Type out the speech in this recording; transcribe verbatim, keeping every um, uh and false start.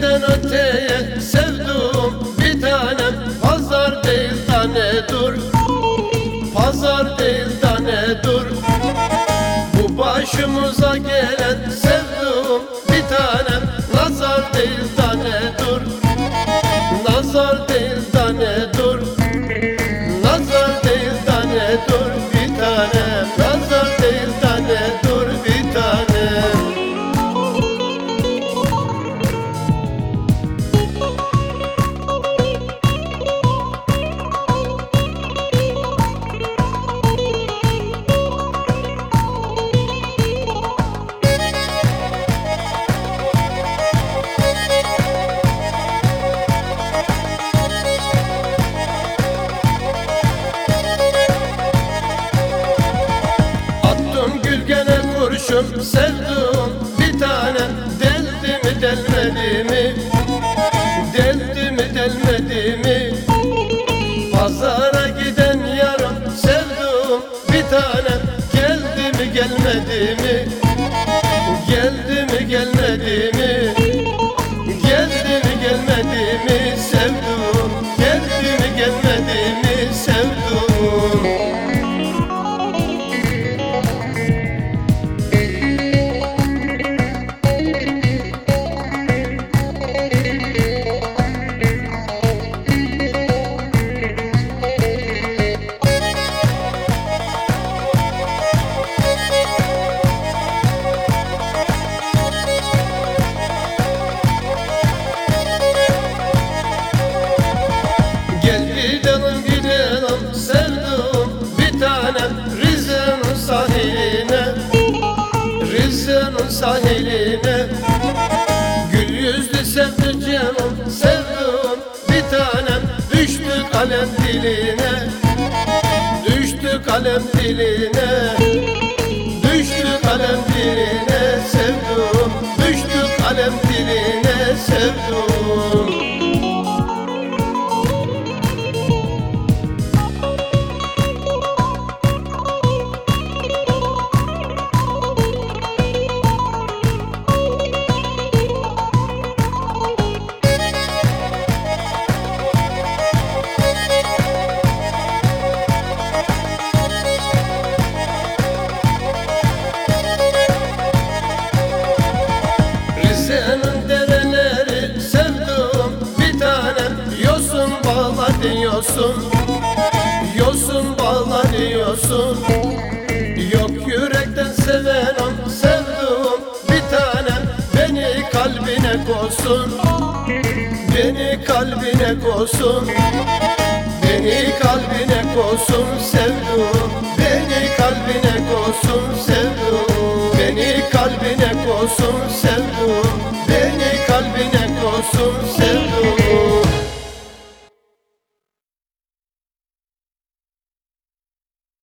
Denizden öteye sevduğum bir tanem, pazar değil tane dur, pazar değil tane dur. Bu başımıza gelen sevduğum bir tanem, nazar değil tane dur, nazar değil tane dur, nazar değil tane dur bir tanem, nazar değil tane dur bir tanem. Kurşun sevduğum bir tanem, deldi mi delmedi mi, deldi mi delmedi mi? Pazara giden yarım sevduğum bir tanem, geldi mi gelmedi mi, geldi mi gelmedi mi, geldi mi gelmedi mi sevduğum, geldi mi gelmedi mi sevduğum? Gidelim gidelim sevduğum bir tanem, Rize'nin sahiline, Rize'nin sahiline. Gül yüzlü sevdiceğim sevduğum bir tanem, düştü kalem diline, düştü kalem diline, düştü kalem diline sevduğum, düştü kalem diline sevduğum. Rize'nin dereleri sevduğum bir tanem, yosun bağlar yosun, yosun bağlar yosun. Yok yürekten sevenim sevduğum bir tanem, beni kalbine koysun, beni kalbine koysun, beni kalbine koysun sevduğum,